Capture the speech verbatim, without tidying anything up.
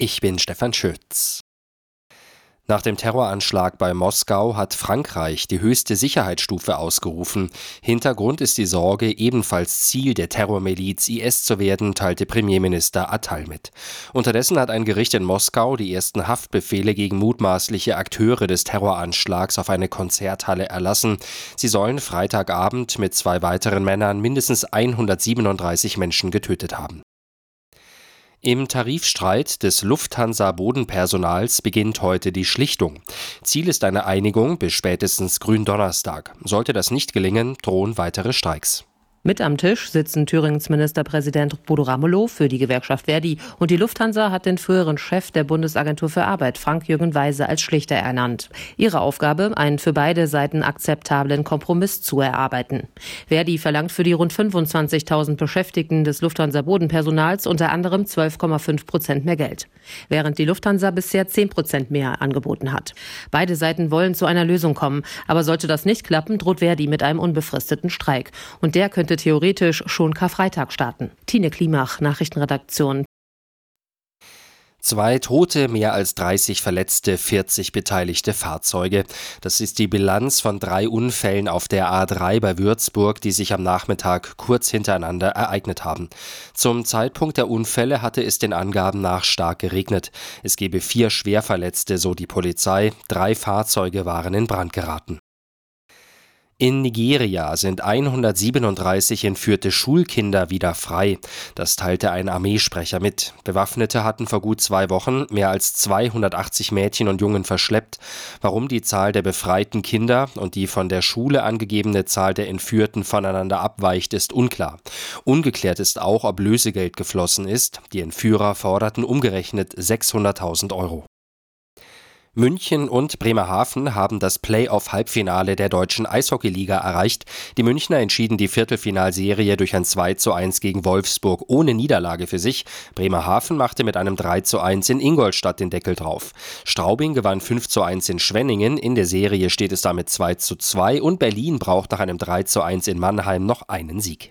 Ich bin Stefan Schütz. Nach dem Terroranschlag bei Moskau hat Frankreich die höchste Sicherheitsstufe ausgerufen. Hintergrund ist die Sorge, ebenfalls Ziel der Terrormiliz I S zu werden, teilte Premierminister Attal mit. Unterdessen hat ein Gericht in Moskau die ersten Haftbefehle gegen mutmaßliche Akteure des Terroranschlags auf eine Konzerthalle erlassen. Sie sollen Freitagabend mit zwei weiteren Männern mindestens hundertsiebenunddreißig Menschen getötet haben. Im Tarifstreit des Lufthansa-Bodenpersonals beginnt heute die Schlichtung. Ziel ist eine Einigung bis spätestens Gründonnerstag. Sollte das nicht gelingen, drohen weitere Streiks. Mit am Tisch sitzen Thüringens Ministerpräsident Bodo Ramelow für die Gewerkschaft Verdi und die Lufthansa hat den früheren Chef der Bundesagentur für Arbeit, Frank-Jürgen Weise, als Schlichter ernannt. Ihre Aufgabe, einen für beide Seiten akzeptablen Kompromiss zu erarbeiten. Verdi verlangt für die rund fünfundzwanzigtausend Beschäftigten des Lufthansa-Bodenpersonals unter anderem zwölf Komma fünf Prozent mehr Geld, während die Lufthansa bisher zehn Prozent mehr angeboten hat. Beide Seiten wollen zu einer Lösung kommen, aber sollte das nicht klappen, droht Verdi mit einem unbefristeten Streik. Und der könnte theoretisch schon Karfreitag starten. Tine Klimach, Nachrichtenredaktion. Zwei Tote, mehr als dreißig Verletzte, vierzig beteiligte Fahrzeuge. Das ist die Bilanz von drei Unfällen auf der A drei bei Würzburg, die sich am Nachmittag kurz hintereinander ereignet haben. Zum Zeitpunkt der Unfälle hatte es den Angaben nach stark geregnet. Es gebe vier Schwerverletzte, so die Polizei. Drei Fahrzeuge waren in Brand geraten. In Nigeria sind hundertsiebenunddreißig entführte Schulkinder wieder frei. Das teilte ein Armeesprecher mit. Bewaffnete hatten vor gut zwei Wochen mehr als zweihundertachtzig Mädchen und Jungen verschleppt. Warum die Zahl der befreiten Kinder und die von der Schule angegebene Zahl der Entführten voneinander abweicht, ist unklar. Ungeklärt ist auch, ob Lösegeld geflossen ist. Die Entführer forderten umgerechnet sechshunderttausend Euro. München und Bremerhaven haben das Play-off-Halbfinale der deutschen Eishockeyliga erreicht. Die Münchner entschieden die Viertelfinalserie durch ein zwei zu eins gegen Wolfsburg ohne Niederlage für sich. Bremerhaven machte mit einem drei zu eins in Ingolstadt den Deckel drauf. Straubing gewann fünf zu eins in Schwenningen. In der Serie steht es damit zwei zu zwei und Berlin braucht nach einem drei zu eins in Mannheim noch einen Sieg.